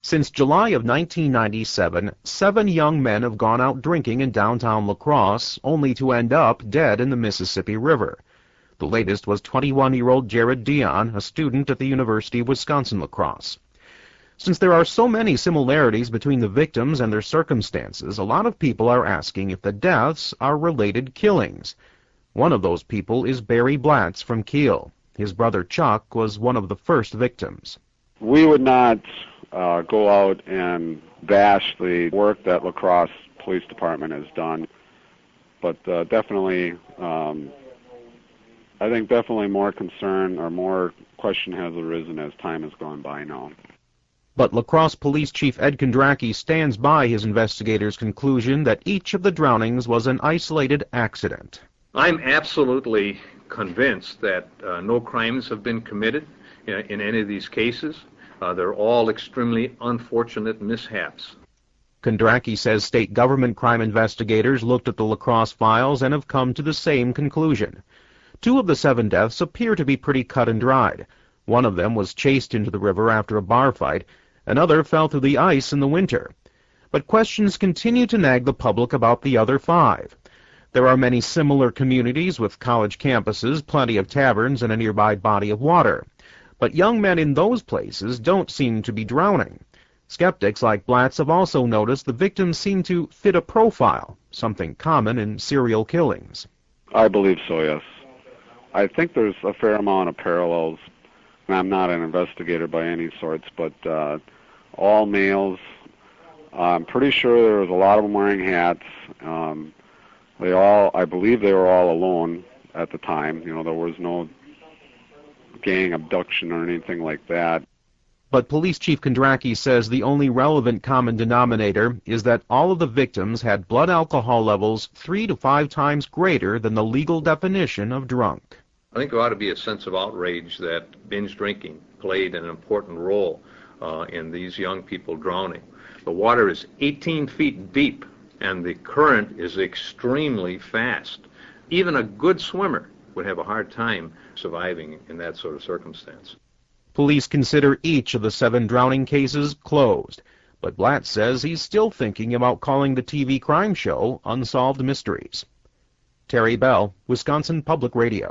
Since July of 1997, 7 young men have gone out drinking in downtown La Crosse, only to end up dead in the Mississippi River. The latest was 21-year-old Jared Dion, a student at the University of Wisconsin-La Crosse. Since there are so many similarities between the victims and their circumstances, a lot of people are asking if the deaths are related killings. One of those people is Barry Blatz from Kiel. His brother Chuck was one of the first victims. We would not go out and bash the work that La Crosse Police Department has done, but definitely, I think definitely more concern or more question has arisen as time has gone by now. But La Crosse Police Chief Ed Kondracki stands by his investigators' conclusion that each of the drownings was an isolated accident. I'm absolutely convinced that no crimes have been committed in any of these cases. They're all extremely unfortunate mishaps. Kondracki says state government crime investigators looked at the La Crosse files and have come to the same conclusion. 2 of the 7 deaths appear to be pretty cut and dried. One of them was chased into the river after a bar fight. Another fell through the ice in the winter. But questions continue to nag the public about the other 5. There are many similar communities with college campuses, plenty of taverns, and a nearby body of water. But young men in those places don't seem to be drowning. Skeptics like Blatz have also noticed the victims seem to fit a profile, something common in serial killings. I believe so, yes. I think there's a fair amount of parallels. I'm not an investigator by any sorts, but all males. I'm pretty sure there was a lot of them wearing hats. I believe they were all alone at the time. You know, there was no gang abduction or anything like that. But Police Chief Kondracki says the only relevant common denominator is that all of the victims had blood alcohol levels 3 to 5 times greater than the legal definition of drunk. I think there ought to be a sense of outrage that binge drinking played an important role in these young people drowning. The water is 18 feet deep, and the current is extremely fast. Even a good swimmer would have a hard time surviving in that sort of circumstance. Police consider each of the 7 drowning cases closed, but Blatz says he's still thinking about calling the TV crime show Unsolved Mysteries. Terry Bell, Wisconsin Public Radio.